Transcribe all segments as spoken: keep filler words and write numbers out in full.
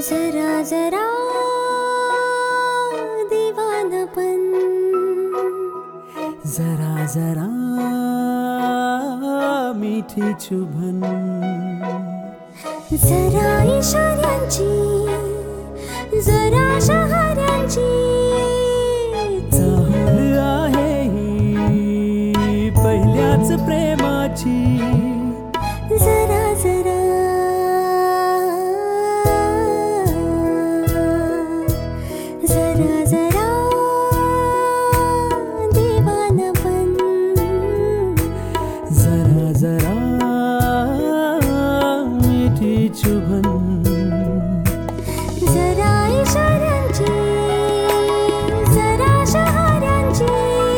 जरा जरा दीवानापन, जरा जरा मीठी चुभन, जरा इशाऱ्यांची, जरा शहाऱ्यांची चाहूल आहे ही पहिल्याच प्रेमाची. जरा जरा जरा जरा दीवानापन, जरा जरा मीठी चुभन, जरा इशाऱ्यांची, जरा शहाऱ्यांची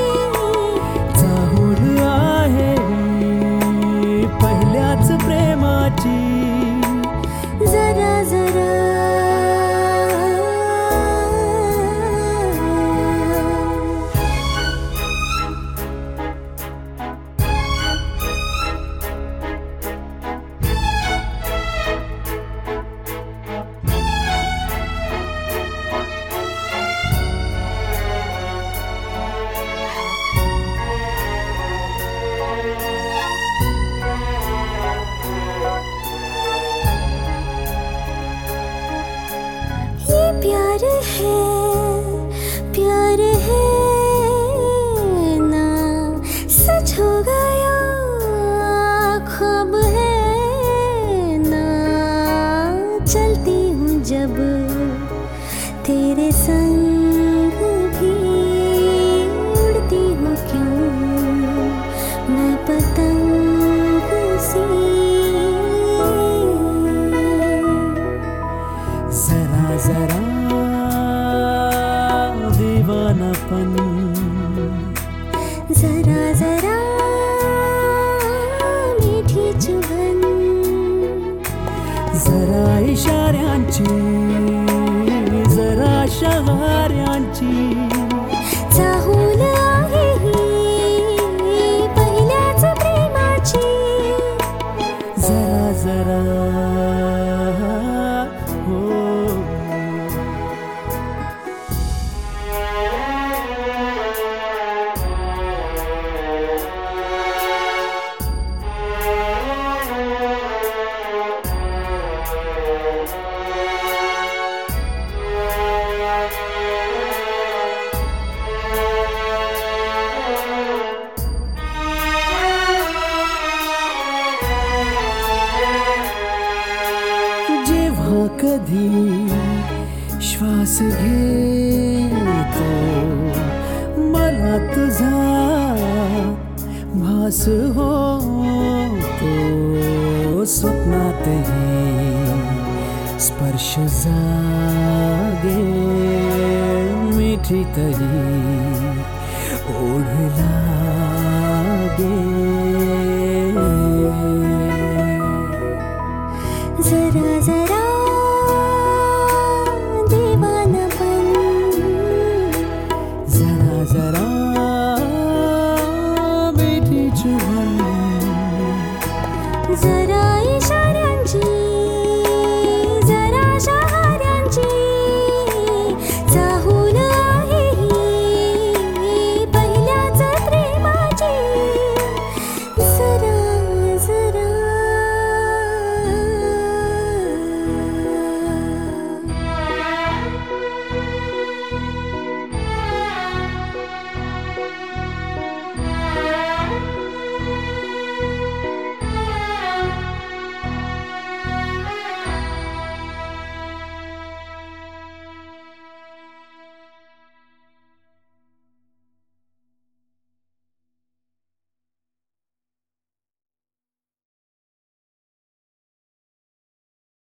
चाहूल आहे ही पहिल्याच प्रेमाची. जरा जरा प्यार है, प्यार है ना सच हो गया, ख्वाब है ना चलती हूँ जब तेरे संग भी, उड़ती हूँ क्यों मैं पतंग सी. जरा जरा दीवानापन, जरा जरा मीठी चुभन, जरा इशाऱ्यांची, जरा शहाऱ्यांची चाहूल आहे ही पहिल्याच प्रेमाची. जरा जरा हो. जेव्हा कधी श्वास घेतो मला तुझा भास होतो, स्वप्नातही स्पर्श जागे, मिठीतही ओढ लागे. जरा जरा